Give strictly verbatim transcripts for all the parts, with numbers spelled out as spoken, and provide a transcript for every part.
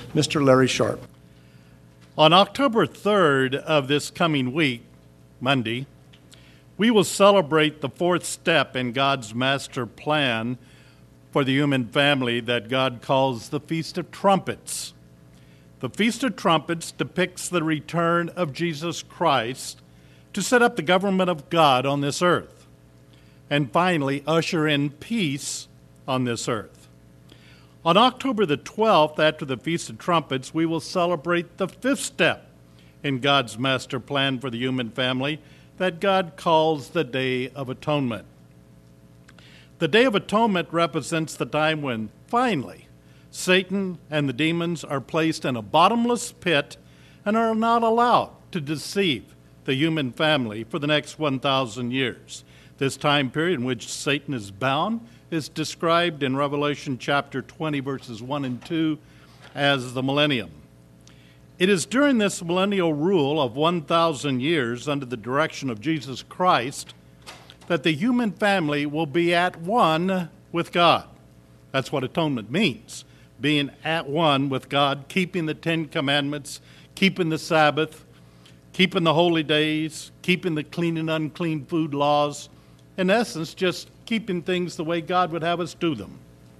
Mister Larry Sharp. On October third of this coming week, Monday, we will celebrate the fourth step in God's master plan for the human family that God calls the Feast of Trumpets. The Feast of Trumpets depicts the return of Jesus Christ to set up the government of God on this earth, and finally usher in peace on this earth. On October the twelfth, after the Feast of Trumpets, we will celebrate the fifth step in God's master plan for the human family that God calls the Day of Atonement. The Day of Atonement represents the time when, finally, Satan and the demons are placed in a bottomless pit and are not allowed to deceive the human family for the next one thousand years. This time period in which Satan is bound is described in Revelation chapter twenty, verses one and two, as the millennium. It is during this millennial rule of one thousand years under the direction of Jesus Christ that the human family will be at one with God. That's what atonement means, being at one with God, keeping the Ten Commandments, keeping the Sabbath, keeping the holy days, keeping the clean and unclean food laws. In essence, just keeping things the way God would have us do them.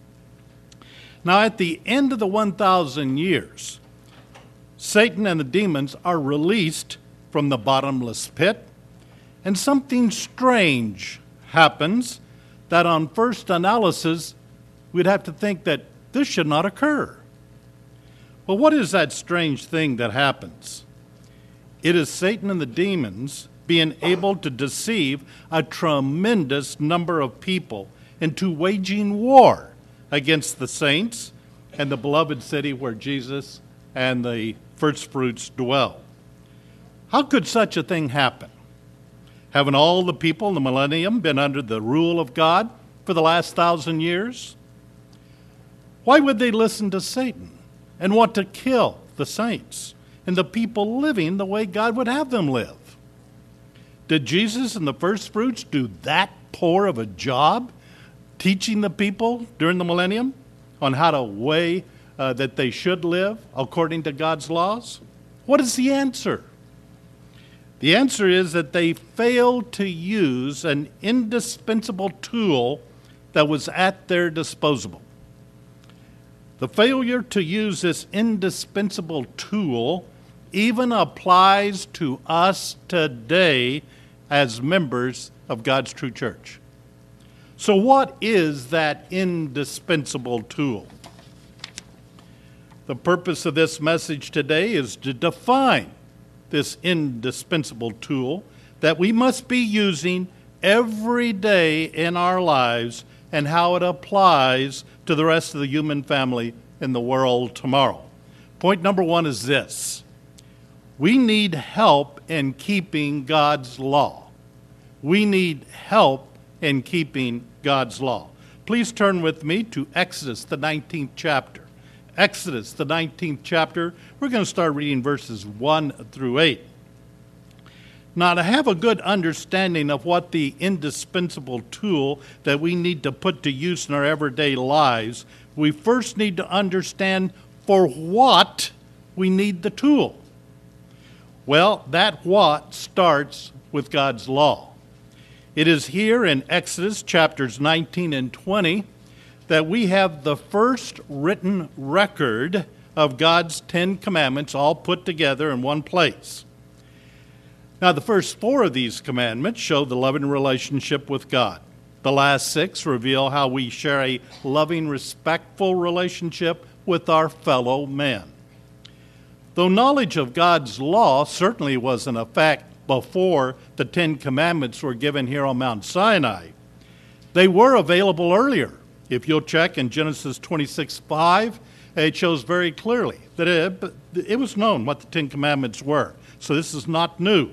Now, at the end of the one thousand years, Satan and the demons are released from the bottomless pit, and something strange happens that on first analysis, we'd have to think that this should not occur. Well, what is that strange thing that happens? It is Satan and the demons being able to deceive a tremendous number of people into waging war against the saints and the beloved city where Jesus and the first fruits dwell. How could such a thing happen? Haven't all the people in the millennium been under the rule of God for the last thousand years? Why would they listen to Satan and want to kill the saints and the people living the way God would have them live? Did Jesus and the first fruits do that poor of a job teaching the people during the millennium on how to way uh, that they should live according to God's laws? What is the answer? The answer is that they failed to use an indispensable tool that was at their disposal. The failure to use this indispensable tool even applies to us today as members of God's true church. So what is that indispensable tool? The purpose of this message today is to define this indispensable tool that we must be using every day in our lives and how it applies to the rest of the human family in the world tomorrow. Point number one is this. We need help in keeping God's law. We need help in keeping God's law. Please turn with me to Exodus, the nineteenth chapter. Exodus, the nineteenth chapter. We're going to start reading verses one through eight. Now, to have a good understanding of what the indispensable tool that we need to put to use in our everyday lives, we first need to understand for what we need the tool. Well, that what starts with God's law. It is here in Exodus chapters nineteen and twenty that we have the first written record of God's Ten Commandments all put together in one place. Now, the first four of these commandments show the loving relationship with God. The last six reveal how we share a loving, respectful relationship with our fellow men. Though knowledge of God's law certainly was in effect before the Ten Commandments were given here on Mount Sinai, they were available earlier. If you'll check in Genesis twenty-six five, it shows very clearly that it, it was known what the Ten Commandments were. So this is not new.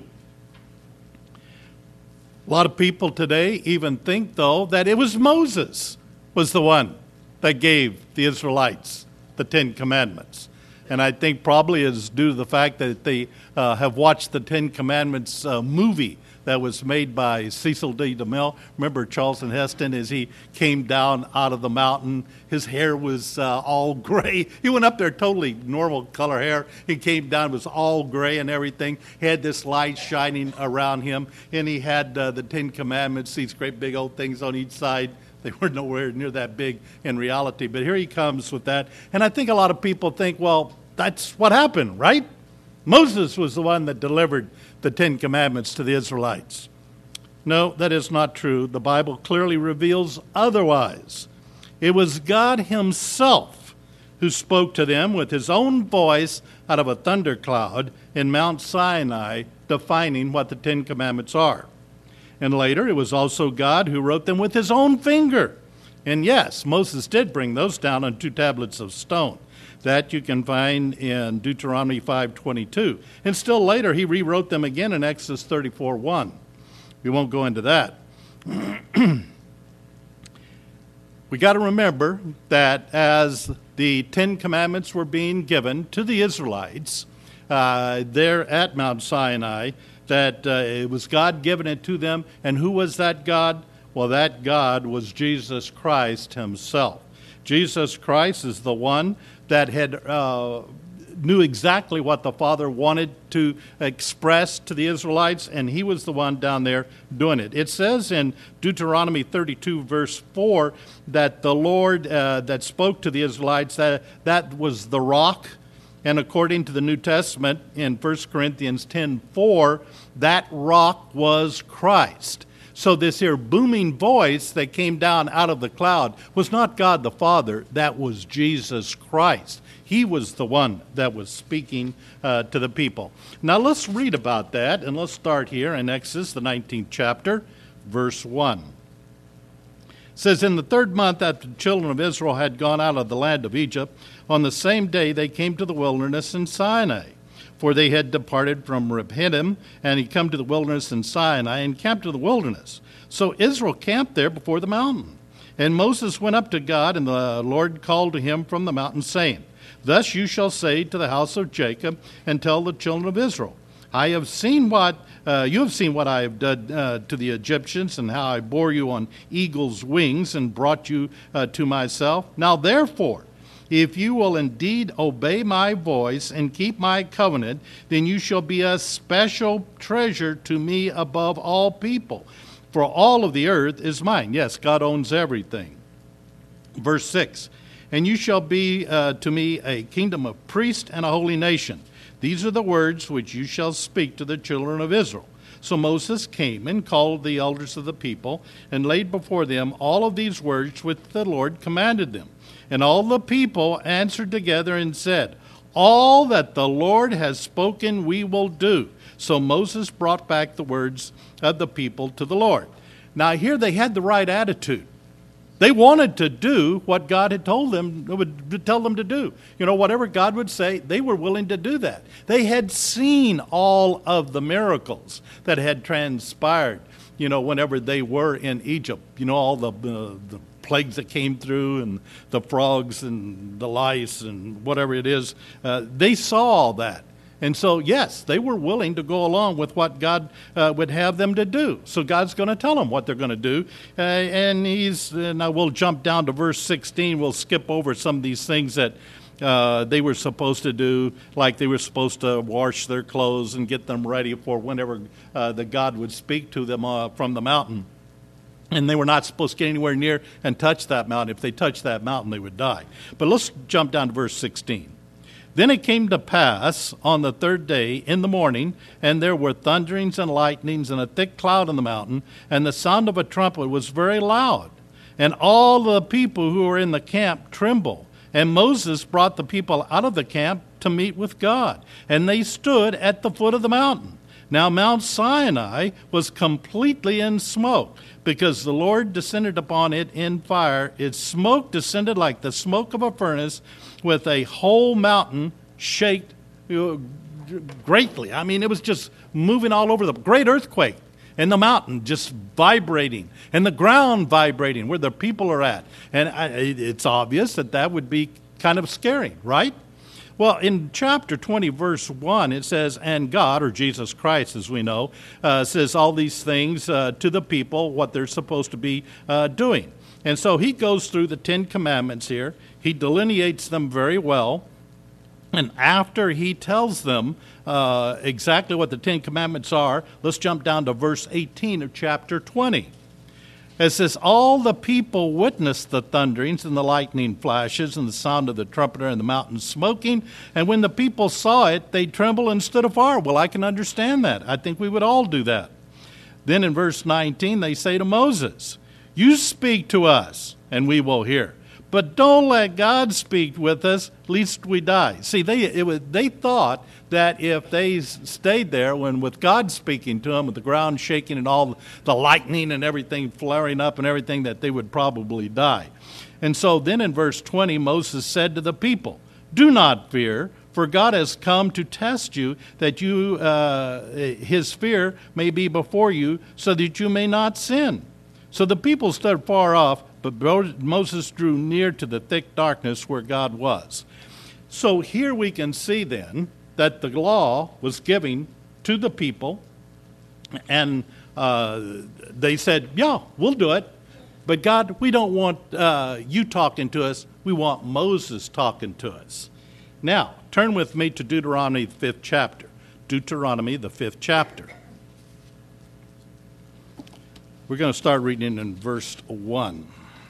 A lot of people today even think, though, that it was Moses was the one that gave the Israelites the Ten Commandments. And I think probably is due to the fact that they uh, have watched the Ten Commandments uh, movie that was made by Cecil D. DeMille. Remember Charlton Heston as he came down out of the mountain? His hair was uh, all gray. He went up there totally normal color hair. He came down, it was all gray and everything. He had this light shining around him, and he had uh, the Ten Commandments, these great big old things on each side. They were nowhere near that big in reality. But here he comes with that. And I think a lot of people think, well, that's what happened, right? Moses was the one that delivered the Ten Commandments to the Israelites. No, that is not true. The Bible clearly reveals otherwise. It was God himself who spoke to them with his own voice out of a thundercloud in Mount Sinai, defining what the Ten Commandments are. And later, it was also God who wrote them with his own finger. And yes, Moses did bring those down on two tablets of stone. That you can find in Deuteronomy five twenty-two. And still later, he rewrote them again in Exodus thirty-four one. We won't go into that. We got to remember that as the Ten Commandments were being given to the Israelites uh, there at Mount Sinai, that uh, it was God giving it to them. And who was that God? Well, that God was Jesus Christ himself. Jesus Christ is the one that had uh, knew exactly what the Father wanted to express to the Israelites, and he was the one down there doing it. It says in Deuteronomy thirty-two, verse four, that the Lord uh, that spoke to the Israelites, that, that was the rock. And according to the New Testament, in First Corinthians ten four, that rock was Christ. So this here booming voice that came down out of the cloud was not God the Father, that was Jesus Christ. He was the one that was speaking uh, to the people. Now let's read about that, and let's start here in Exodus, the nineteenth chapter, verse one. It says, in the third month after the children of Israel had gone out of the land of Egypt, on the same day they came to the wilderness in Sinai. For they had departed from Rephidim, and he come to the wilderness in Sinai, and camped to the wilderness. So Israel camped there before the mountain. And Moses went up to God, and the Lord called to him from the mountain, saying, Thus you shall say to the house of Jacob, and tell the children of Israel, I have seen what, uh, you have seen what I have done uh, to the Egyptians, and how I bore you on eagle's wings, and brought you uh, to myself. Now therefore, if you will indeed obey my voice and keep my covenant, then you shall be a special treasure to me above all people. For all of the earth is mine. Yes, God owns everything. Verse six, and you shall be uh, to me a kingdom of priests and a holy nation. These are the words which you shall speak to the children of Israel. So Moses came and called the elders of the people, and laid before them all of these words which the Lord commanded them. And all the people answered together and said, All that the Lord has spoken we will do. So Moses brought back the words of the people to the Lord. Now here they had the right attitude. They wanted to do what God had told them, would tell them to do. You know, whatever God would say, they were willing to do that. They had seen all of the miracles that had transpired, you know, whenever they were in Egypt. You know, all the, uh, the plagues that came through, and the frogs and the lice and whatever it is. Uh, they saw all that. And so, yes, they were willing to go along with what God uh, would have them to do. So God's going to tell them what they're going to do. Uh, and he's, uh, now we'll jump down to verse sixteen. We'll skip over some of these things that uh, they were supposed to do, like they were supposed to wash their clothes and get them ready for whenever uh, the God would speak to them uh, from the mountain. And they were not supposed to get anywhere near and touch that mountain. If they touched that mountain, they would die. But let's jump down to verse sixteen. Then it came to pass on the third day in the morning, and there were thunderings and lightnings and a thick cloud on the mountain, and the sound of a trumpet was very loud. And all the people who were in the camp trembled. And Moses brought the people out of the camp to meet with God. And they stood at the foot of the mountain. Now Mount Sinai was completely in smoke, because the Lord descended upon it in fire. Its smoke descended like the smoke of a furnace, with a whole mountain shaked greatly. I mean, it was just moving all over, the great earthquake, and the mountain just vibrating, and the ground vibrating where the people are at. And I, it's obvious that that would be kind of scary, right? Well, in chapter twenty, verse one, it says, and God, or Jesus Christ, as we know, uh, says all these things uh, to the people, what they're supposed to be uh, doing. And so he goes through the Ten Commandments here. He delineates them very well. And after he tells them uh, exactly what the Ten Commandments are, let's jump down to verse eighteen of chapter twenty. It says, all the people witnessed the thunderings and the lightning flashes and the sound of the trumpeter and the mountain smoking. And when the people saw it, they trembled and stood afar. Well, I can understand that. I think we would all do that. Then in verse nineteen, they say to Moses, you speak to us, and we will hear. But don't let God speak with us, lest we die. See, they it was, they thought that if they stayed there, when with God speaking to them, with the ground shaking and all the lightning and everything flaring up and everything, that they would probably die. And so then in verse twenty, Moses said to the people, do not fear, for God has come to test you, that you uh, his fear may be before you, so that you may not sin. So the people stood far off, but Moses drew near to the thick darkness where God was. So here we can see then that the law was given to the people, and uh, they said, yeah, we'll do it. But God, we don't want uh, you talking to us. We want Moses talking to us. Now, turn with me to Deuteronomy, the fifth chapter. Deuteronomy, the fifth chapter. We're going to start reading in verse one.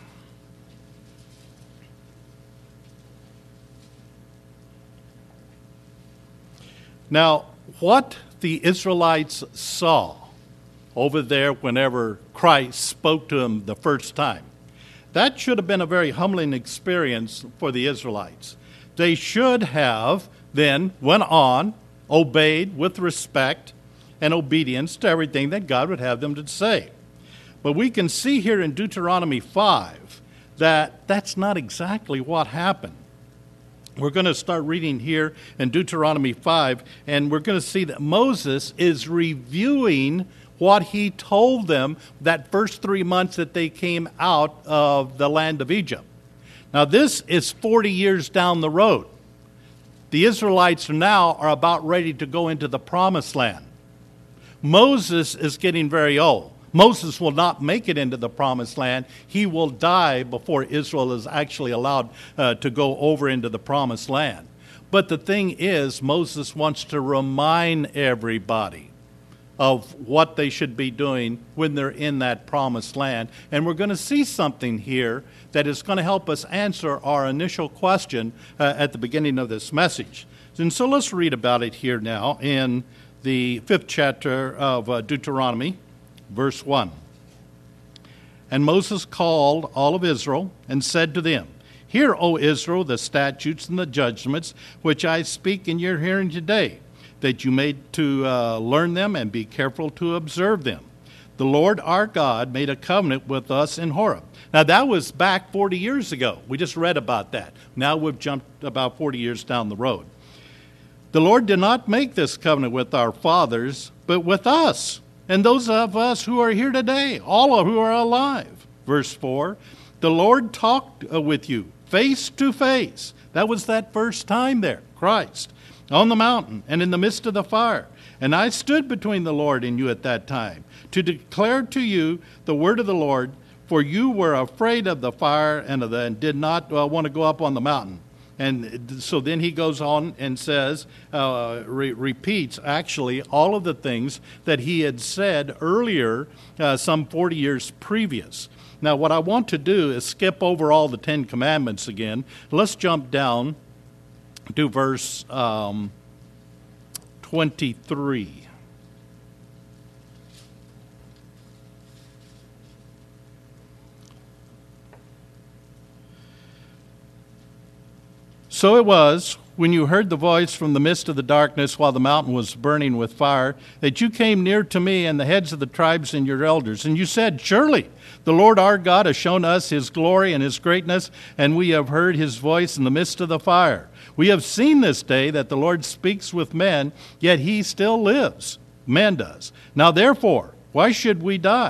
Now, what the Israelites saw over there whenever Christ spoke to them the first time, that should have been a very humbling experience for the Israelites. They should have then went on, obeyed with respect and obedience to everything that God would have them to say. But we can see here in Deuteronomy five that that's not exactly what happened. We're going to start reading here in Deuteronomy five, and we're going to see that Moses is reviewing what he told them that first three months that they came out of the land of Egypt. Now, this is forty years down the road. The Israelites now are about ready to go into the promised land. Moses is getting very old. Moses will not make it into the promised land. He will die before Israel is actually allowed uh, to go over into the promised land. But the thing is, Moses wants to remind everybody of what they should be doing when they're in that promised land. And we're going to see something here that is going to help us answer our initial question uh, at the beginning of this message. And so let's read about it here now in the fifth chapter of uh, Deuteronomy. Verse one, and Moses called all of Israel and said to them, hear, O Israel, the statutes and the judgments which I speak in your hearing today, that you may to uh, learn them and be careful to observe them. The Lord our God made a covenant with us in Horeb. Now that was back forty years ago. We just read about that. Now we've jumped about forty years down the road. The Lord did not make this covenant with our fathers, but with us, and those of us who are here today, all who are alive. Verse four, the Lord talked with you face to face. That was that first time there, Christ, on the mountain and in the midst of the fire. And I stood between the Lord and you at that time to declare to you the word of the Lord, for you were afraid of the fire and, of the, and did not uh, want to go up on the mountain. And so then he goes on and says, uh, re- repeats actually all of the things that he had said earlier, uh, some forty years previous. Now, what I want to do is skip over all the Ten Commandments again. Let's jump down to verse um, twenty-three. So it was, when you heard the voice from the midst of the darkness while the mountain was burning with fire, that you came near to me and the heads of the tribes and your elders. And you said, surely the Lord our God has shown us his glory and his greatness, and we have heard his voice in the midst of the fire. We have seen this day that the Lord speaks with men, yet he still lives. Man does. Now therefore, why should we die?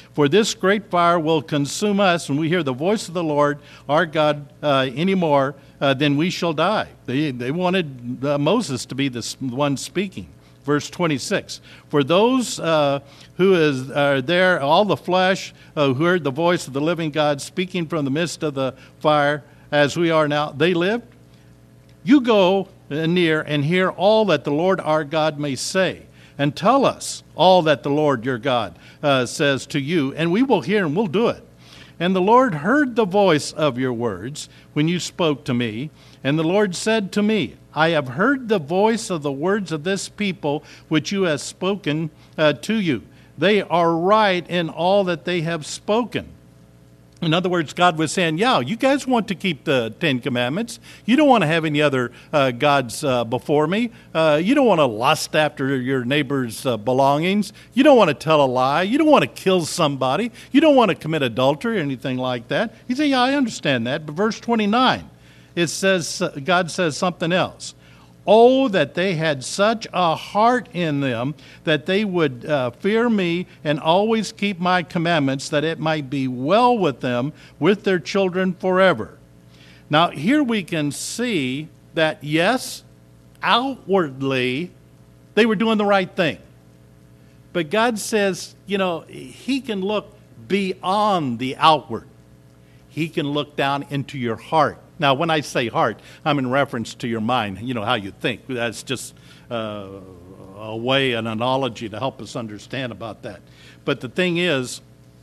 For this great fire will consume us, when we hear the voice of the Lord our God uh, anymore, uh, then we shall die. They, they wanted uh, Moses to be the one speaking. Verse twenty-six, for those uh, who is, are there, all the flesh uh, who heard the voice of the living God speaking from the midst of the fire, as we are now, they lived. You go near and hear all that the Lord our God may say, and tell us all that the Lord your God uh, says to you, and we will hear and we'll do it. And the Lord heard the voice of your words when you spoke to me, and the Lord said to me, I have heard the voice of the words of this people which you have spoken uh, to you. They are right in all that they have spoken. In other words, God was saying, yeah, you guys want to keep the Ten Commandments. You don't want to have any other uh, gods uh, before me. Uh, you don't want to lust after your neighbor's uh, belongings. You don't want to tell a lie. You don't want to kill somebody. You don't want to commit adultery or anything like that. He said, yeah, I understand that. But verse twenty-nine, it says, uh, God says something else. Oh, that they had such a heart in them that they would uh, fear me and always keep my commandments, that it might be well with them, with their children forever. Now, here we can see that, yes, outwardly, they were doing the right thing. But God says, you know, he can look beyond the outward. He can look down into your heart. Now, when I say heart, I'm in reference to your mind, you know, how you think. That's just uh, a way, an analogy to help us understand about that. But the thing is,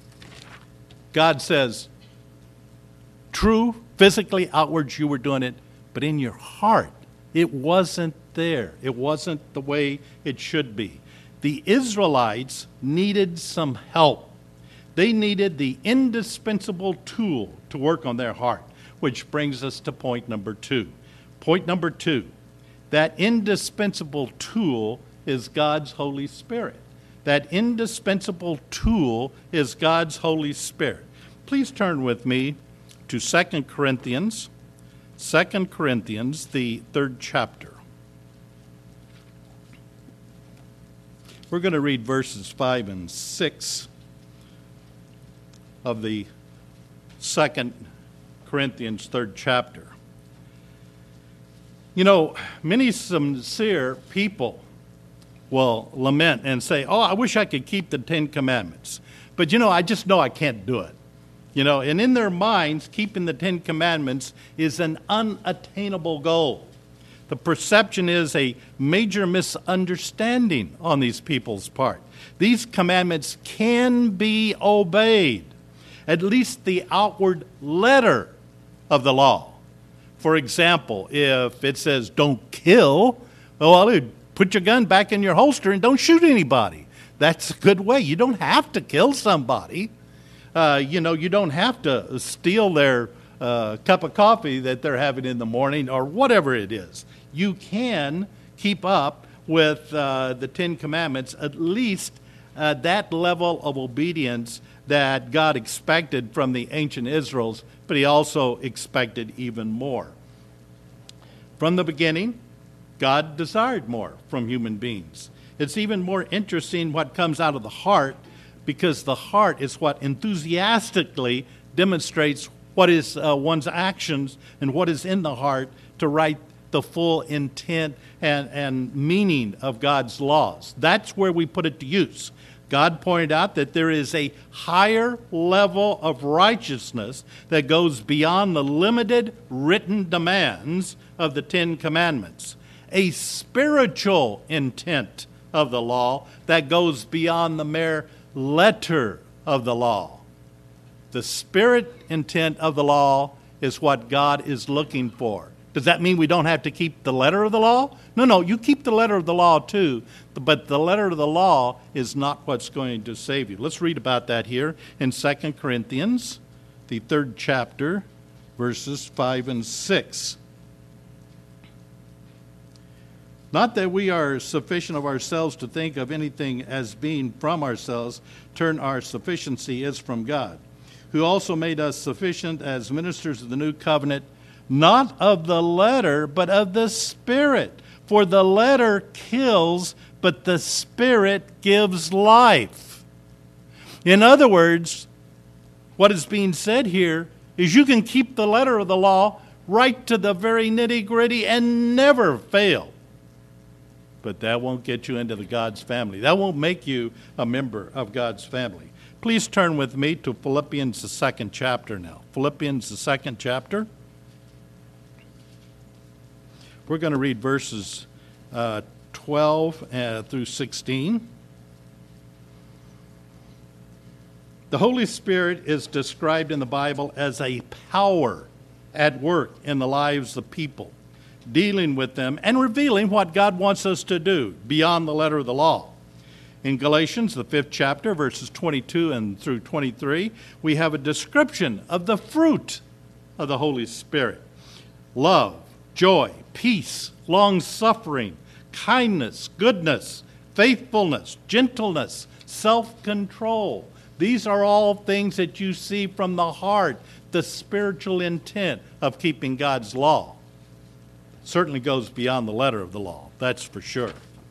God says, true, physically, outwards, you were doing it, but in your heart, it wasn't there. It wasn't the way it should be. The Israelites needed some help. They needed the indispensable tool to work on their heart. Which brings us to point number two. Point number two, that indispensable tool is God's Holy Spirit. That indispensable tool is God's Holy Spirit. Please turn with me to Second Corinthians, Second Corinthians, the third chapter. We're going to read verses five and six of the Second Corinthians third chapter. You know, many sincere people will lament and say, oh, I wish I could keep the Ten Commandments. But, you know, I just know I can't do it. You know, and in their minds, keeping the Ten Commandments is an unattainable goal. The perception is a major misunderstanding on these people's part. These commandments can be obeyed, at least the outward letter of the law. For example, if it says don't kill, well, put your gun back in your holster and don't shoot anybody. That's a good way. You don't have to kill somebody. Uh, you know, you don't have to steal their uh, cup of coffee that they're having in the morning or whatever it is. You can keep up with uh, the Ten Commandments, at least uh, that level of obedience that God expected from the ancient Israels, but he also expected even more. From the beginning, God desired more from human beings. It's even more interesting what comes out of the heart, because the heart is what enthusiastically demonstrates what is uh, one's actions and what is in the heart to write the full intent and, and meaning of God's laws. That's where we put it to use. God pointed out that there is a higher level of righteousness that goes beyond the limited written demands of the Ten Commandments. A spiritual intent of the law that goes beyond the mere letter of the law. The spirit intent of the law is what God is looking for. Does that mean we don't have to keep the letter of the law? No, no, you keep the letter of the law too, but the letter of the law is not what's going to save you. Let's read about that here in Second Corinthians, the third chapter, verses five and six. Not that we are sufficient of ourselves to think of anything as being from ourselves, turn our sufficiency is from God, who also made us sufficient as ministers of the new covenant, not of the letter, but of the Spirit. For the letter kills, but the Spirit gives life. In other words, what is being said here is you can keep the letter of the law right to the very nitty-gritty and never fail. But that won't get you into the God's family. That won't make you a member of God's family. Please turn with me to Philippians, the second chapter now. Philippians, the second chapter. We're going to read verses uh, twelve uh, through sixteen. The Holy Spirit is described in the Bible as a power at work in the lives of people, dealing with them and revealing what God wants us to do beyond the letter of the law. In Galatians, the fifth chapter, verses twenty-two and through twenty-three, we have a description of the fruit of the Holy Spirit. Love, joy, peace, long-suffering, kindness, goodness, faithfulness, gentleness, self-control. These are all things that you see from the heart, the spiritual intent of keeping God's law. Certainly goes beyond the letter of the law, that's for sure.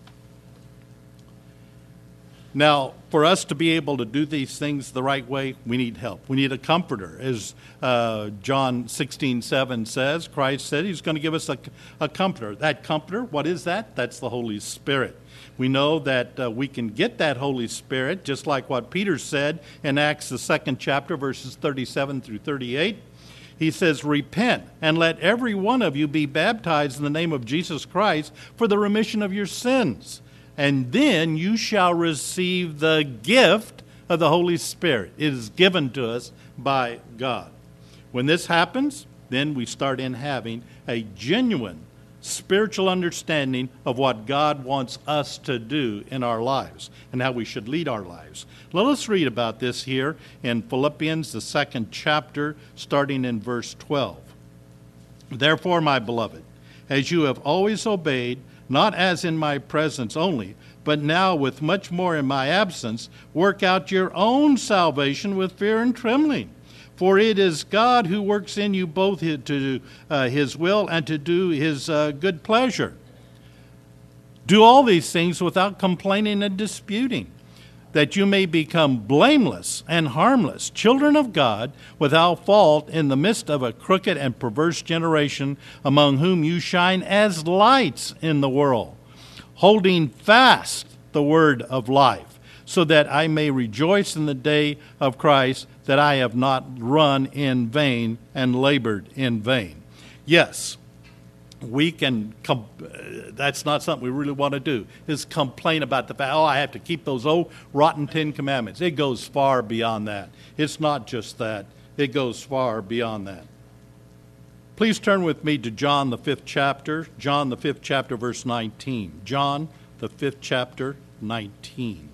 Now, for us to be able to do these things the right way, we need help. We need a comforter. As uh, John sixteen seven says, Christ said he's going to give us a, a comforter. That comforter, what is that? That's the Holy Spirit. We know that uh, we can get that Holy Spirit, just like what Peter said in Acts, the second chapter, verses thirty-seven through thirty-eight. He says, repent and let every one of you be baptized in the name of Jesus Christ for the remission of your sins. And then you shall receive the gift of the Holy Spirit. It is given to us by God. When this happens, then we start in having a genuine spiritual understanding of what God wants us to do in our lives and how we should lead our lives. Let us read about this here in Philippians, the second chapter, starting in verse twelve. Therefore, my beloved, as you have always obeyed, not as in my presence only, but now with much more in my absence, work out your own salvation with fear and trembling. For it is God who works in you both to do uh, his will and to do his uh, good pleasure. Do all these things without complaining and disputing, that you may become blameless and harmless, children of God, without fault in the midst of a crooked and perverse generation, among whom you shine as lights in the world, holding fast the word of life, so that I may rejoice in the day of Christ, that I have not run in vain and labored in vain. Yes, we can, com- that's not something we really want to do, is complain about the fact, oh, I have to keep those old rotten Ten Commandments. It goes far beyond that. It's not just that. It goes far beyond that. Please turn with me to John, the fifth chapter. John, the fifth chapter, verse nineteen. John, the fifth chapter, nineteen.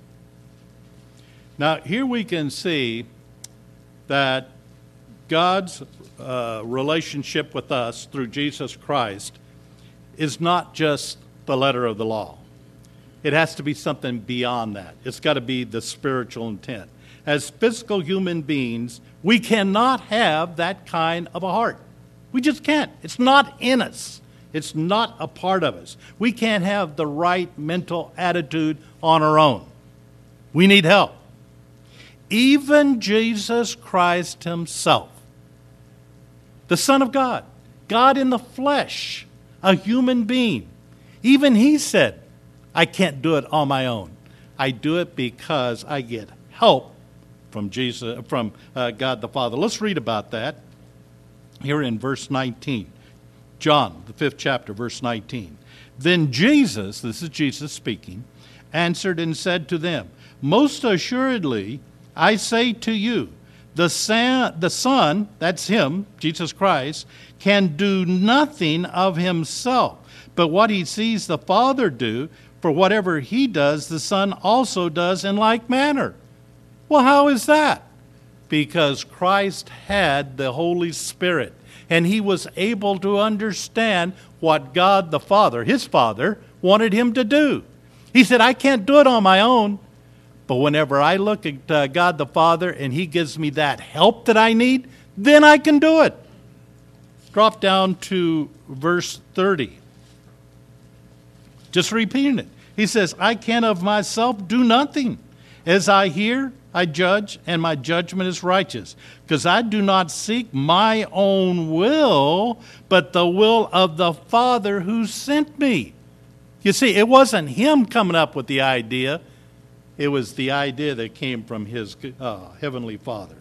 Now, here we can see that God's uh, relationship with us through Jesus Christ is not just the letter of the law. It has to be something beyond that. It's got to be the spiritual intent. As physical human beings, we cannot have that kind of a heart. We just can't. It's not in us. It's not a part of us. We can't have the right mental attitude on our own. We need help. Even Jesus Christ himself, the Son of God, God in the flesh, a human being, even he said, I can't do it on my own. I do it because I get help from Jesus, from uh, God the Father. Let's read about that here in verse nineteen. John, the fifth chapter, verse nineteen. Then Jesus, this is Jesus speaking, answered and said to them, most assuredly, I say to you, the son, the Son, that's him, Jesus Christ, can do nothing of himself, but what he sees the Father do, for whatever he does, the Son also does in like manner. Well, how is that? Because Christ had the Holy Spirit, and he was able to understand what God the Father, his Father, wanted him to do. He said, I can't do it on my own. But whenever I look at uh, God the Father and he gives me that help that I need, then I can do it. Drop down to verse thirty. Just repeating it. He says, I can of myself do nothing. As I hear, I judge, and my judgment is righteous, because I do not seek my own will, but the will of the Father who sent me. You see, it wasn't him coming up with the idea. It was the idea that came from his uh, heavenly Father.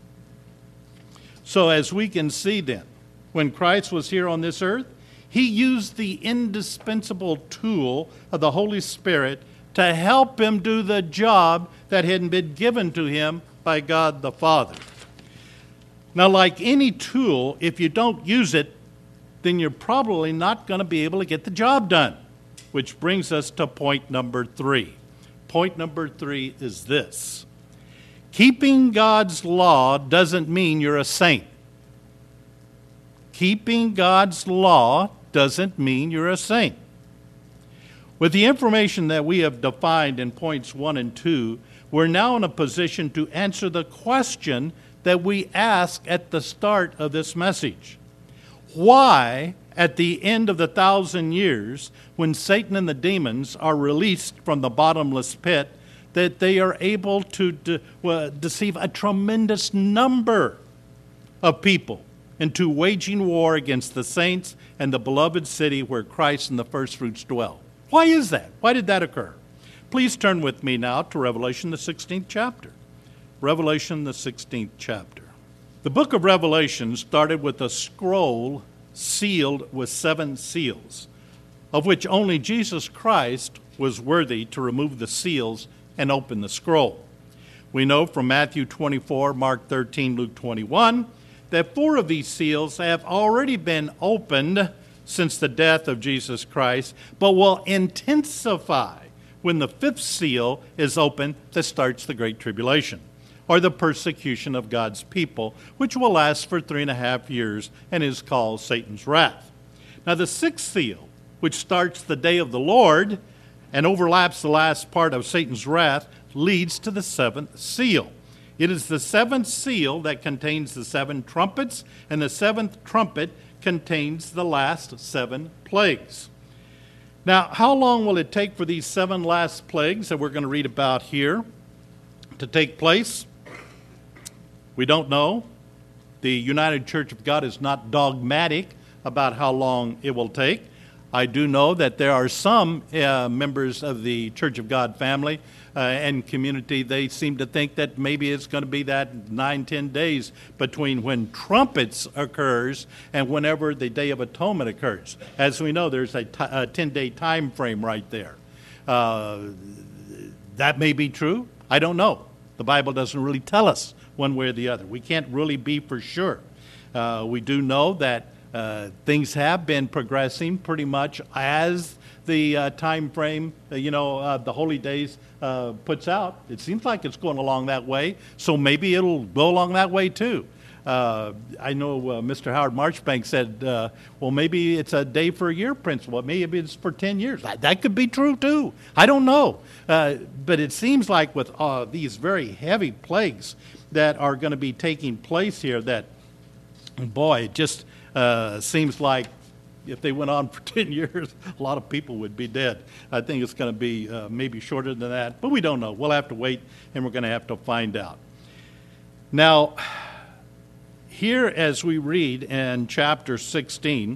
So as we can see then, when Christ was here on this earth, he used the indispensable tool of the Holy Spirit to help him do the job that had been given to him by God the Father. Now, like any tool, if you don't use it, then you're probably not going to be able to get the job done. Which brings us to point number three. Point number three is this. Keeping God's law doesn't mean you're a saint. Keeping God's law doesn't mean you're a saint. With the information that we have defined in points one and two, we're now in a position to answer the question that we asked at the start of this message. Why, at the end of the thousand years, when Satan and the demons are released from the bottomless pit, that they are able to de- uh, deceive a tremendous number of people into waging war against the saints and the beloved city where Christ and the firstfruits dwell? Why is that? Why did that occur? Please turn with me now to Revelation, the sixteenth chapter. Revelation, the sixteenth chapter. The book of Revelation started with a scroll sealed with seven seals, of which only Jesus Christ was worthy to remove the seals and open the scroll. We know from Matthew twenty-four, Mark thirteen, Luke twenty-one, that four of these seals have already been opened since the death of Jesus Christ, but will intensify when the fifth seal is opened that starts the Great Tribulation, or the persecution of God's people, which will last for three and a half years and is called Satan's wrath. Now the sixth seal, which starts the day of the Lord and overlaps the last part of Satan's wrath, leads to the seventh seal. It is the seventh seal that contains the seven trumpets, and the seventh trumpet contains the last seven plagues. Now, how long will it take for these seven last plagues that we're going to read about here to take place? We don't know. The United Church of God is not dogmatic about how long it will take. I do know that there are some uh, members of the Church of God family uh, and community, they seem to think that maybe it's going to be that nine, ten days between when trumpets occurs and whenever the Day of Atonement occurs. As we know, there's a, t- a ten-day time frame right there. Uh, that may be true. I don't know. The Bible doesn't really tell us one way or the other. We can't really be for sure. Uh, we do know that Uh, things have been progressing pretty much as the uh, time frame, uh, you know, uh, the holy days uh, puts out. It seems like it's going along that way, so maybe it'll go along that way too. Uh, I know uh, Mister Howard Marchbank said, uh, well, maybe it's a day for a year principle. Maybe it's for ten years. That, that could be true too. I don't know. Uh, but it seems like with uh, these very heavy plagues that are going to be taking place here that, boy, it just Uh, seems like if they went on for ten years, a lot of people would be dead. I think it's going to be uh, maybe shorter than that, but we don't know. We'll have to wait, and we're going to have to find out. Now, here as we read in chapter sixteen,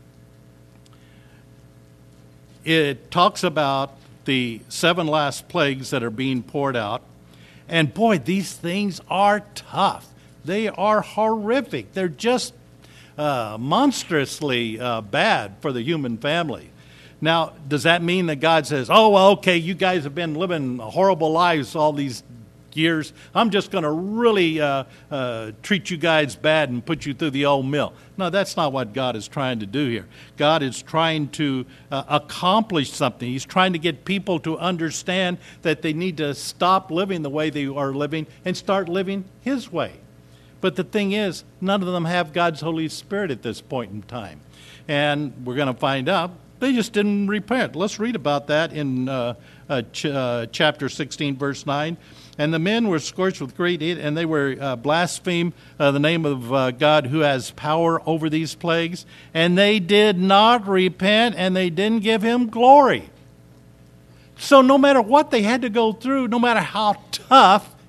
it talks about the seven last plagues that are being poured out. And boy, these things are tough. They are horrific. They're just Uh, monstrously uh, bad for the human family. Now, does that mean that God says, oh, well, okay, you guys have been living horrible lives all these years. I'm just going to really uh, uh, treat you guys bad and put you through the old mill. No, that's not what God is trying to do here. God is trying to uh, accomplish something. He's trying to get people to understand that they need to stop living the way they are living and start living His way. But the thing is, none of them have God's Holy Spirit at this point in time. And we're going to find out they just didn't repent. Let's read about that in uh, uh, ch- uh, chapter sixteen, verse nine. And the men were scorched with great heat, and they were uh, blaspheme uh, the name of uh, God who has power over these plagues. And they did not repent, and they didn't give Him glory. So no matter what they had to go through, no matter how tough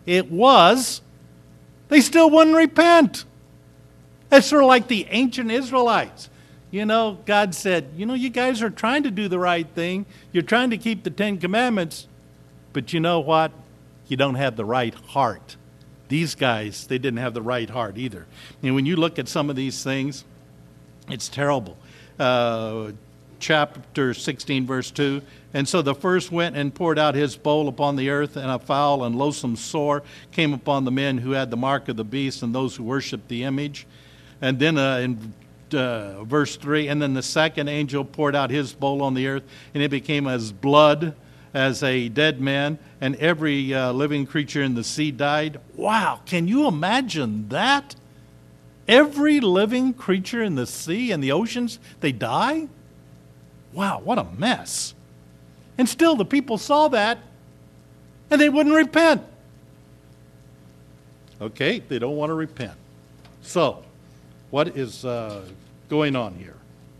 it was, they still wouldn't repent. It's sort of like the ancient Israelites. You know, God said, you know, you guys are trying to do the right thing. You're trying to keep the Ten Commandments. But you know what? You don't have the right heart. These guys, they didn't have the right heart either. And when you look at some of these things, it's terrible. Uh, chapter sixteen, verse two. And so the first went and poured out his bowl upon the earth, and a foul and loathsome sore came upon the men who had the mark of the beast and those who worshipped the image. And then uh, in uh, verse three, and then the second angel poured out his bowl on the earth, and it became as blood, as a dead man, and every uh, living creature in the sea died. Wow, can you imagine that? Every living creature in the sea and the oceans, they die? Wow, what a mess. And still the people saw that, and they wouldn't repent. Okay, they don't want to repent. So, what is uh, going on here?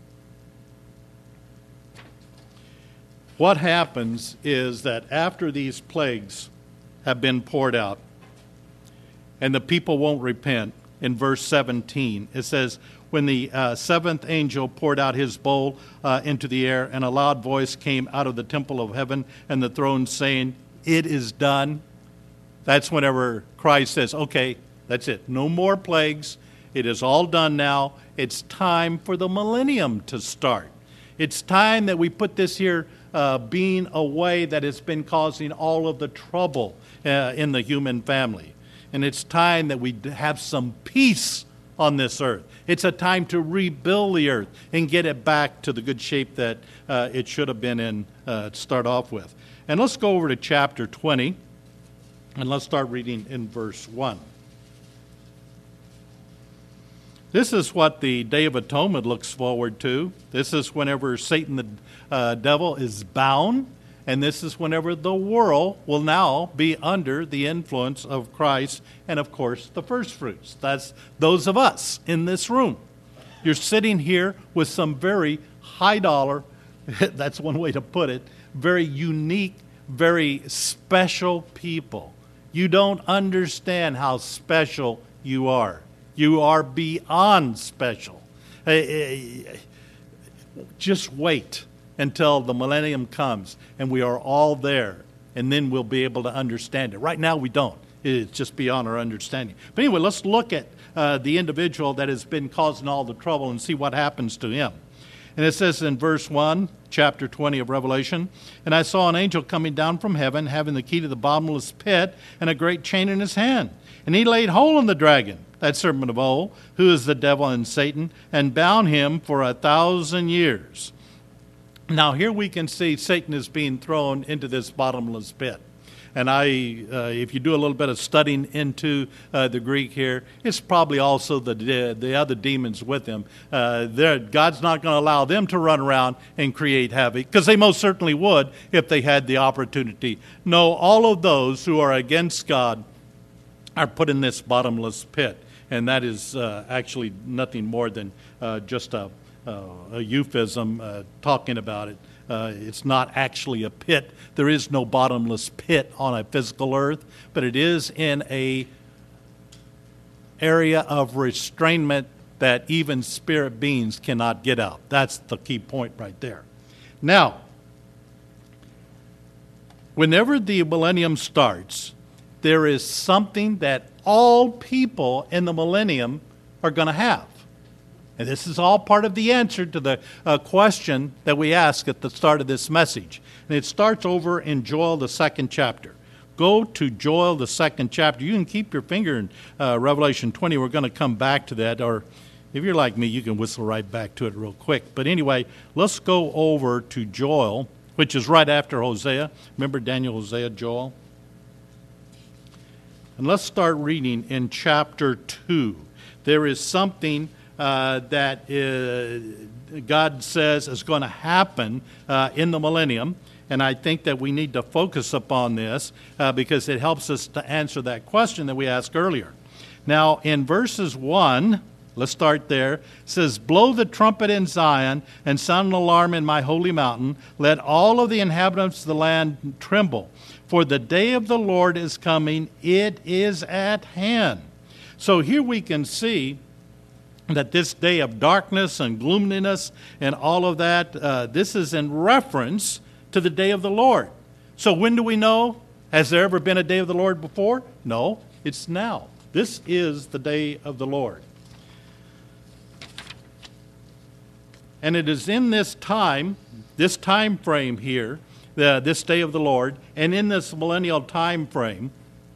What happens is that after these plagues have been poured out and the people won't repent, in verse seventeen, it says, when the uh, seventh angel poured out his bowl uh, into the air, and a loud voice came out of the temple of heaven and the throne saying, it is done. That's whenever Christ says, okay, that's it. No more plagues. It is all done now. It's time for the millennium to start. It's time that we put this here uh, being away that has been causing all of the trouble uh, in the human family. And it's time that we have some peace on this earth. It's a time to rebuild the earth and get it back to the good shape that uh, it should have been in uh, to start off with. And let's go over to chapter twenty, and let's start reading in verse one. This is what the Day of Atonement looks forward to. This is whenever Satan, the uh, devil, is bound. And this is whenever the world will now be under the influence of Christ and, of course, the first fruits. That's those of us in this room. You're sitting here with some very high dollar, that's one way to put it, very unique, very special people. You don't understand how special you are. You are beyond special. Just wait until the millennium comes and we are all there, and then we'll be able to understand it. Right now we don't. It's just beyond our understanding. But anyway, let's look at uh, the individual that has been causing all the trouble and see what happens to him. And it says in verse one, chapter twenty of Revelation, and I saw an angel coming down from heaven, having the key to the bottomless pit and a great chain in his hand. And he laid hold on the dragon, that serpent of old, who is the devil and Satan, and bound him for a thousand years. Now here we can see Satan is being thrown into this bottomless pit. And I, uh, if you do a little bit of studying into uh, the Greek here, it's probably also the the other demons with him. Uh, God's not going to allow them to run around and create havoc, because they most certainly would if they had the opportunity. No, all of those who are against God are put in this bottomless pit. And that is uh, actually nothing more than uh, just a Uh, a euphemism uh, talking about it. Uh, it's not actually a pit. There is no bottomless pit on a physical earth, but it is in a area of restrainment that even spirit beings cannot get out. That's the key point right there. Now, whenever the millennium starts, there is something that all people in the millennium are going to have. And this is all part of the answer to the uh, question that we ask at the start of this message. And it starts over in Joel, the second chapter. Go to Joel, the second chapter. You can keep your finger in uh, Revelation twenty. We're going to come back to that. Or if you're like me, you can whistle right back to it real quick. But anyway, let's go over to Joel, which is right after Hosea. Remember Daniel, Hosea, Joel? And let's start reading in chapter two. There is something Uh, that uh, God says is going to happen uh, in the millennium. And I think that we need to focus upon this uh, because it helps us to answer that question that we asked earlier. Now, in verses one Let's start there. It says, blow the trumpet in Zion and sound an alarm in my holy mountain. Let all of the inhabitants of the land tremble. For the day of the Lord is coming. It is at hand. So here we can see that this day of darkness and gloominess and all of that, uh, this is in reference to the day of the Lord. So when do we know? Has there ever been a day of the Lord before? No, it's now. This is the day of the Lord. And it is in this time, this time frame here, the, this day of the Lord, and in this millennial time frame,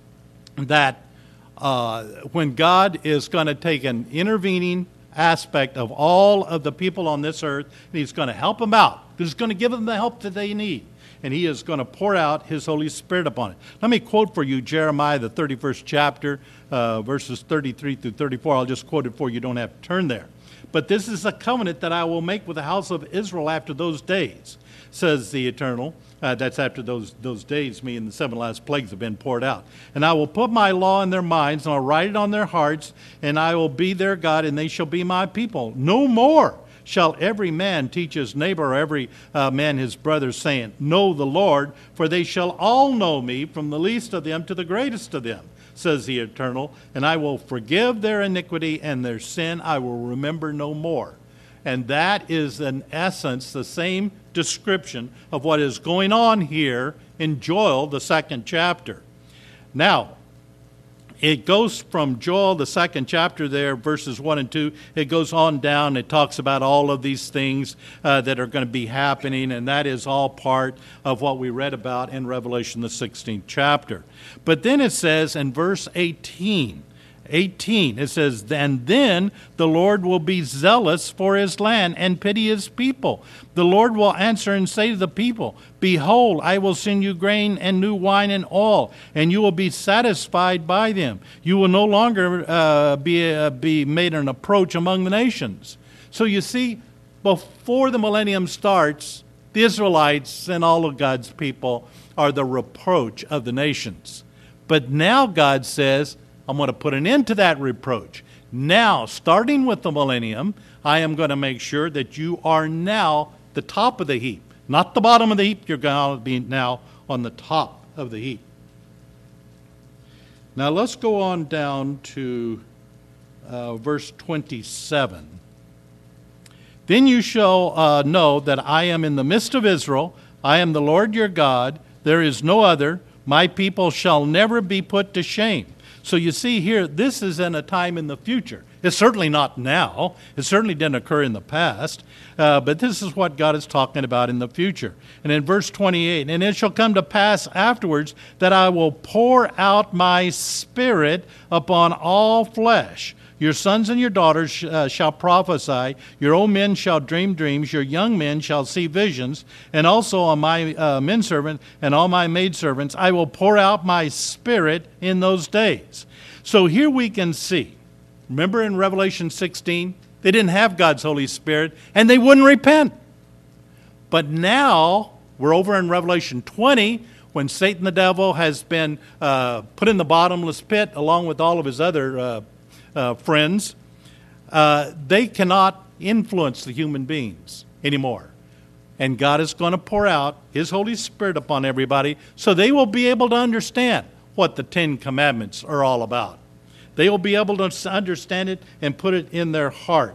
that uh, when God is going to take an intervening aspect of all of the people on this earth, and He's going to help them out. He's going to give them the help that they need. And He is going to pour out His Holy Spirit upon it. Let me quote for you Jeremiah, the thirty-first chapter, uh, verses thirty-three through thirty-four. I'll just quote it for you. You don't have to turn there. But this is a covenant that I will make with the house of Israel after those days, says the Eternal. Uh, that's after those, those days, meaning the seven last plagues have been poured out. And I will put my law in their minds, and I'll write it on their hearts, and I will be their God, and they shall be my people. No more shall every man teach his neighbor, or every uh, man his brother, saying, know the Lord, for they shall all know me, from the least of them to the greatest of them, says the Eternal. And I will forgive their iniquity, and their sin I will remember no more. And that is, in essence, the same description of what is going on here in Joel, the second chapter. Now, it goes from Joel, the second chapter there, verses one and two. It goes on down. It talks about all of these things uh, that are going to be happening, and that is all part of what we read about in Revelation, the sixteenth chapter. But then it says in verse eighteen, eighteen, it says, and then the Lord will be zealous for His land and pity His people. The Lord will answer and say to the people, behold, I will send you grain and new wine and oil, and you will be satisfied by them. You will no longer uh, be, uh, be made an approach among the nations. So you see, before the millennium starts, the Israelites and all of God's people are the reproach of the nations. But now God says, I'm going to put an end to that reproach. Now, starting with the millennium, I am going to make sure that you are now the top of the heap. Not the bottom of the heap. You're going to be now on the top of the heap. Now, let's go on down to uh, verse twenty-seven. Then you shall uh, know that I am in the midst of Israel. I am the Lord your God. There is no other. My people shall never be put to shame. So you see here, this is in a time in the future. It's certainly not now. It certainly didn't occur in the past. Uh, but this is what God is talking about in the future. And in verse twenty-eight, and it shall come to pass afterwards that I will pour out my Spirit upon all flesh. Your sons and your daughters uh, shall prophesy. Your old men shall dream dreams. Your young men shall see visions. And also on my uh, menservant and all my maidservants, I will pour out my Spirit in those days. So here we can see, remember in Revelation sixteen, they didn't have God's Holy Spirit, and they wouldn't repent. But now, we're over in Revelation twenty, when Satan the devil has been uh, put in the bottomless pit along with all of his other uh, Uh, friends, uh, they cannot influence the human beings anymore. And God is going to pour out His Holy Spirit upon everybody so they will be able to understand what the Ten Commandments are all about. They will be able to understand it and put it in their heart.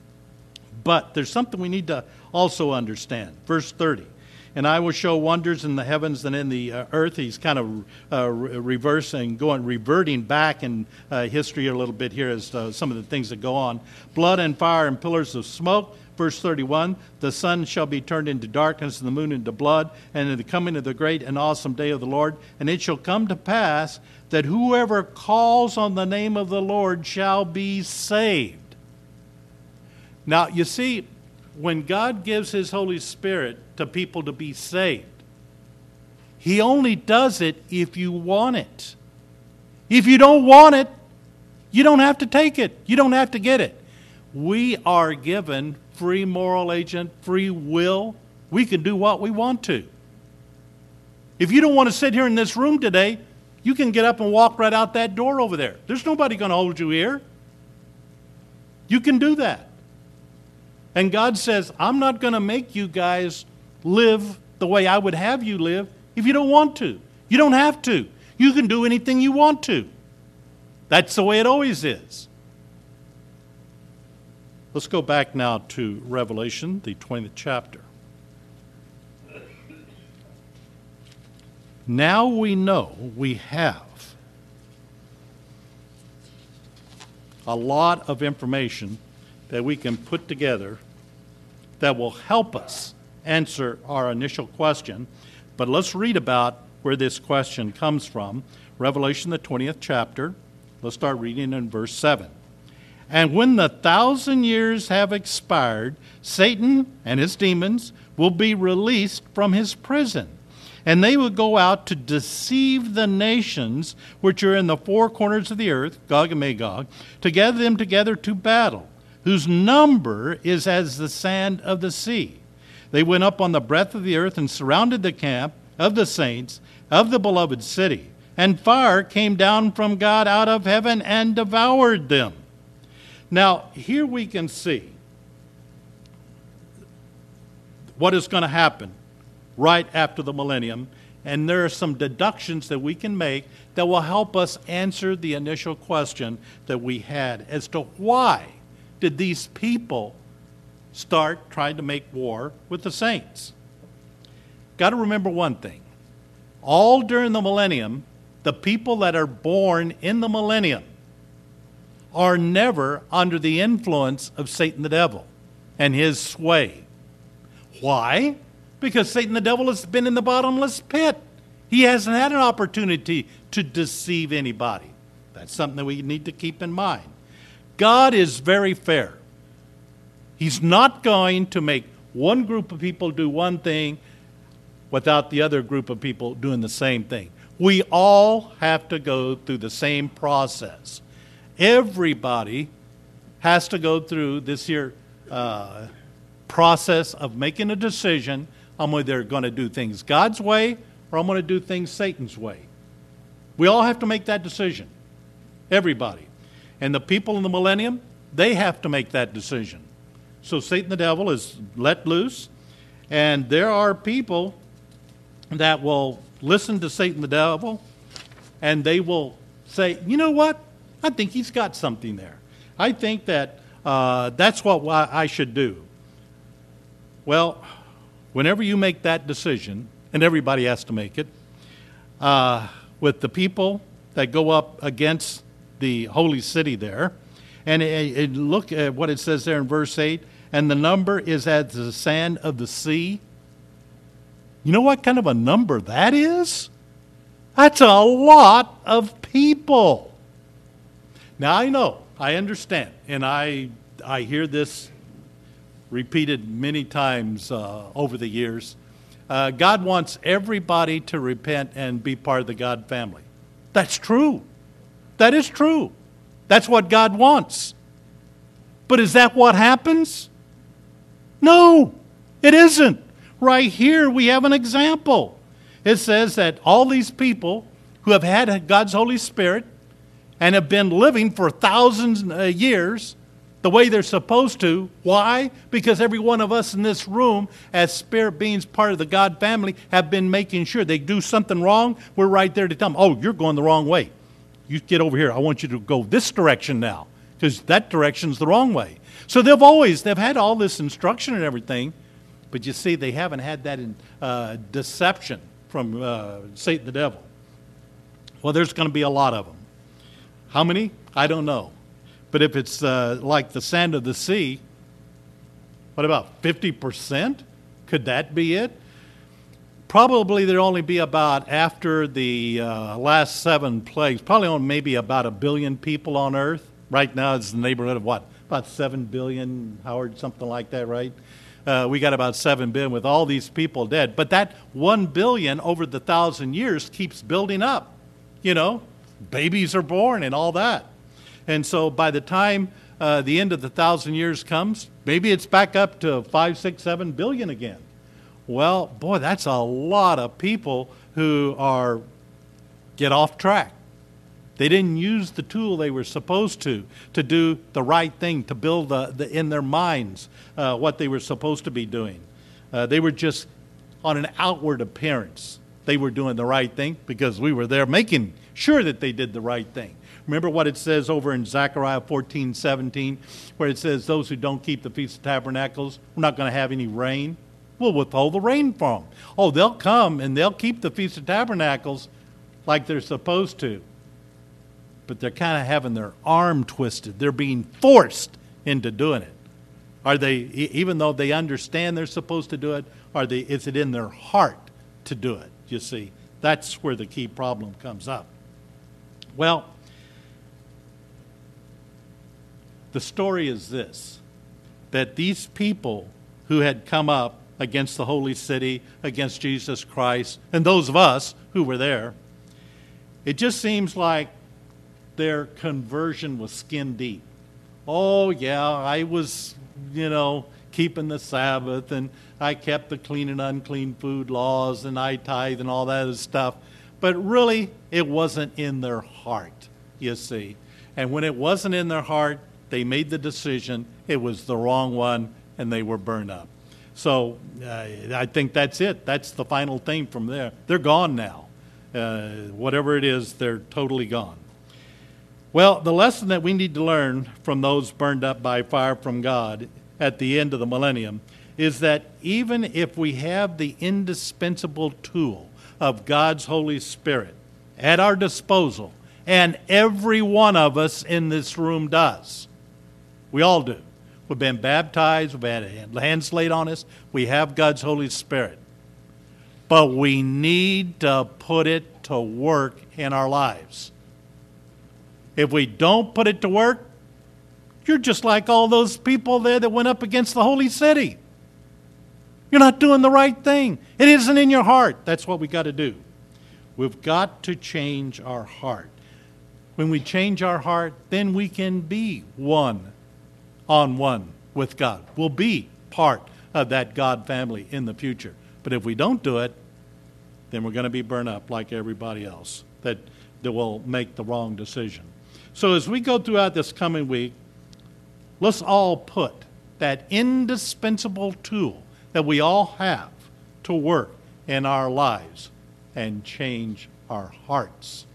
But there's something we need to also understand. Verse thirty. And I will show wonders in the heavens and in the uh, earth. He's kind of uh, re- reversing, going, reverting back in uh, history a little bit here as uh, some of the things that go on. Blood and fire and pillars of smoke. Verse thirty-one, the sun shall be turned into darkness and the moon into blood, and in the coming of the great and awesome day of the Lord. And it shall come to pass that whoever calls on the name of the Lord shall be saved. Now, you see, when God gives His Holy Spirit to people to be saved, He only does it if you want it. If you don't want it, you don't have to take it. You don't have to get it. We are given free moral agent, free will. We can do what we want to. If you don't want to sit here in this room today, you can get up and walk right out that door over there. There's nobody going to hold you here. You can do that. And God says, I'm not going to make you guys live the way I would have you live if you don't want to. You don't have to. You can do anything you want to. That's the way it always is. Let's go back now to Revelation, the twentieth chapter. Now we know we have a lot of information that we can put together that will help us answer our initial question. But let's read about where this question comes from. Revelation, the twentieth chapter. Let's start reading in verse seven. And when the thousand years have expired, Satan and his demons will be released from his prison. And they will go out to deceive the nations which are in the four corners of the earth, Gog and Magog, to gather them together to battle, whose number is as the sand of the sea. They went up on the breadth of the earth and surrounded the camp of the saints of the beloved city. And fire came down from God out of heaven and devoured them. Now, here we can see what is going to happen right after the millennium, and there are some deductions that we can make that will help us answer the initial question that we had as to why did these people start trying to make war with the saints. Got to remember one thing. All during the millennium, the people that are born in the millennium are never under the influence of Satan the devil and his sway. Why? Because Satan the devil has been in the bottomless pit. He hasn't had an opportunity to deceive anybody. That's something that we need to keep in mind. God is very fair. He's not going to make one group of people do one thing without the other group of people doing the same thing. We all have to go through the same process. Everybody has to go through this here uh, process of making a decision. I'm either going to do things God's way or I'm going to do things Satan's way. We all have to make that decision. Everybody. And the people in the millennium, they have to make that decision. So Satan the devil is let loose, and there are people that will listen to Satan the devil, and they will say, you know what? I think he's got something there. I think that uh, that's what I should do. Well, whenever you make that decision, and everybody has to make it, uh, with the people that go up against the holy city there, and it, it, look at what it says there in verse eight, and the number is as the sand of the sea. You know what kind of a number that is? That's a lot of people. Now I know, I understand, and I I hear this repeated many times uh, over the years. Uh, God wants everybody to repent and be part of the God family. That's true. That is true. That's what God wants. But is that what happens? No, it isn't. Right here we have an example. It says that all these people who have had God's Holy Spirit and have been living for thousands of years the way they're supposed to. Why? Because every one of us in this room, as spirit beings, part of the God family, have been making sure they do something wrong. We're right there to tell them, oh, you're going the wrong way. You get over here. I want you to go this direction now, because that direction's the wrong way. So they've always, they've had all this instruction and everything, but you see, they haven't had that in, uh, deception from uh, Satan the devil. Well, there's going to be a lot of them. How many? I don't know. But if it's uh, like the sand of the sea, what about fifty percent? Could that be it? Probably there'll only be about, after the uh, last seven plagues, probably only maybe about a billion people on earth. Right now it's in the neighborhood of what? About seven billion, Howard, something like that, right? Uh, we got about seven billion with all these people dead. But that one billion over the thousand years keeps building up. You know, babies are born and all that. And so by the time uh, the end of the thousand years comes, maybe it's back up to five, six, seven billion again. Well, boy, that's a lot of people who are get off track. They didn't use the tool they were supposed to, to do the right thing, to build the, the, in their minds uh, what they were supposed to be doing. Uh, they were just on an outward appearance. They were doing the right thing because we were there making sure that they did the right thing. Remember what it says over in Zechariah fourteen seventeen, where it says, those who don't keep the Feast of Tabernacles, we're not going to have any rain. We'll withhold the rain from them. Oh, they'll come and they'll keep the Feast of Tabernacles like they're supposed to. But they're kind of having their arm twisted. They're being forced into doing it. Are they, even though they understand they're supposed to do it, are they, is it in their heart to do it? You see, that's where the key problem comes up. Well, the story is this, that these people who had come up against the holy city, against Jesus Christ, and those of us who were there, it just seems like their conversion was skin deep. Oh, yeah, I was, you know, keeping the Sabbath, and I kept the clean and unclean food laws, and I tithe and all that other stuff. But really, it wasn't in their heart, you see. And when it wasn't in their heart, they made the decision, it was the wrong one, and they were burned up. So uh, I think that's it. That's the final thing from there. They're gone now. Uh, whatever it is, they're totally gone. Well, the lesson that we need to learn from those burned up by fire from God at the end of the millennium is that even if we have the indispensable tool of God's Holy Spirit at our disposal, and every one of us in this room does, we all do. We've been baptized, we've had hands laid on us, we have God's Holy Spirit. But we need to put it to work in our lives. If we don't put it to work, you're just like all those people there that went up against the holy city. You're not doing the right thing. It isn't in your heart. That's what we got to do. We've got to change our heart. When we change our heart, then we can be one on one with God. We'll be part of that God family in the future. But if we don't do it, then we're going to be burned up like everybody else that, that will make the wrong decision. So as we go throughout this coming week, let's all put that indispensable tool that we all have to work in our lives and change our hearts.